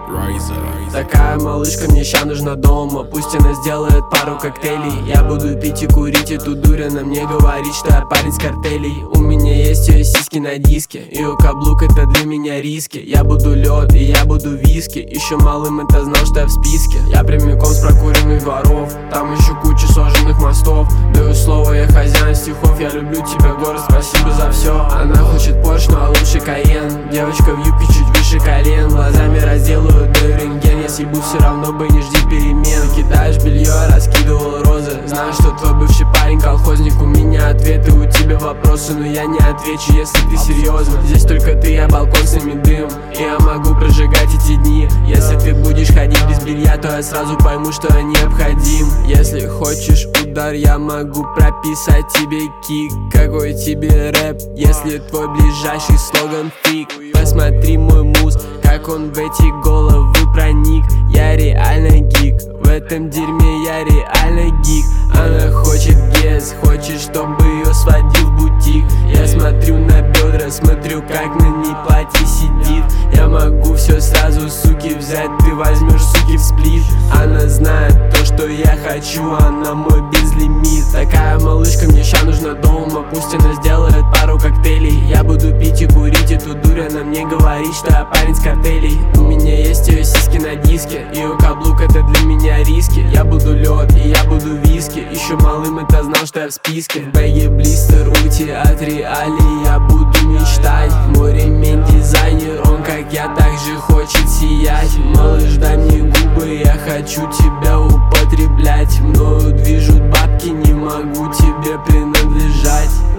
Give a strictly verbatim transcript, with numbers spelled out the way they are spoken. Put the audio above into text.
Такая малышка мне ща нужна дома. Пусть она сделает пару коктейлей. Я буду пить и курить эту дурь. Она мне говорит, что я парень с картелей. У меня есть ее сиськи на диске. Ее каблук это для меня риски. Я буду лед и я буду виски. Еще малым это знал, что я в списке. Я прямиком с прокуренных дворов. Там еще куча сожженных мостов. Даю слово, я хозяин стихов. Я люблю тебя, город, спасибо за все. Она хочет Порш, но а лучше Каен. Девочка в юбке чуть выше колен. Глазами разделаю до рентген. Я съебу, все равно бы не жди перемен. Кидаешь белье, раскидывал розы. Знаю, что твой бывший парень колхозник. У меня ответы, у тебя вопросы, но я не отвечу, если ты серьезно. Здесь только ты, я балкон, сами дым. И я могу прожигать эти дни. Если ты будешь ходить без белья, то я сразу пойму, что я необходим. Если хочешь удар, я могу прописать тебе кик. Какой тебе рэп, если твой ближайший слоган фик? Посмотри мой муз, как он в эти головы проник. Я реально гик, в этом дерьме я реально гик. Она хочет гез, хочет, чтобы ее сводил в бутик. Я смотрю на бедра, смотрю, как на ней платье сидит. Я могу все сразу, суки, взять, ты возьмешь, суки, в сплит. Она знает то, что я хочу, она мой безлимит. Такая малышка мне ща нужна дома. Пусть она сделает пару коктейлей. Я буду пить и курить эту дурь. Она мне говорит, что я парень с картелей. У меня есть ее сиськи на диске. Ее каблук это для меня риски. Я буду лед и я буду виски. Еще малым это знал, что я в списке. В бэге блистер, ути от реалий. Я буду мечтать. Мой ремень дизайнер, он как я также хочет сиять. Малыш, дай мне губы, я хочу тебя употреблять. Мною движут бабки, не могу тебе принадлежать.